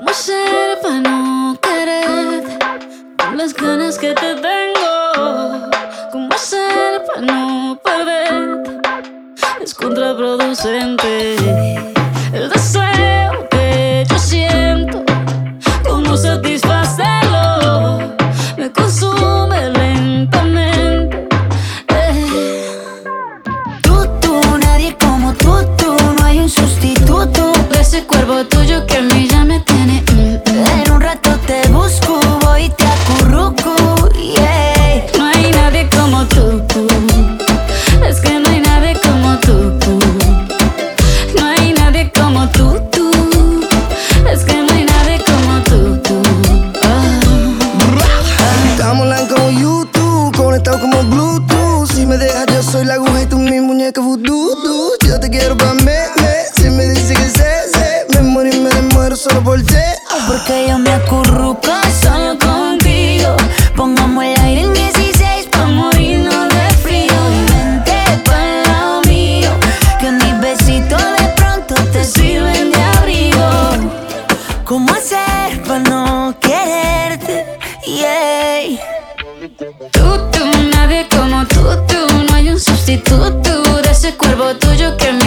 ¿Cómo hacer para no quererte con las ganas que te tengo? ¿Cómo hacer para no perderte? Es contraproducente el deseo que yo siento. ¿Cómo satisfacerlo? Me consume lentamente. Nadie como tú, no hay un sustituto De ese cuerpo tuyo que a mí ya me tiene. En un rato te busco, voy y te acurruco, yeah. No hay nadie como tú. Es que no hay nadie como tú. No hay nadie como tú. Es que no hay nadie como tú. Estamos online como YouTube, conectados como Bluetooth. Si me dejas yo soy la aguja y tú mi muñeca voodoo. Yo te quiero pa' si me dice que sé, me muero y me muero solo por ti. Porque yo me acurruco solo contigo. Pongamos el aire en 16 pa' morirnos de frío. Y vente pa'l lado mío, que mis besitos de pronto te sirven de abrigo. ¿Cómo hacer pa' no quererte? Yeah. Nadie como tú. No hay un sustituto de ese cuerpo tuyo que me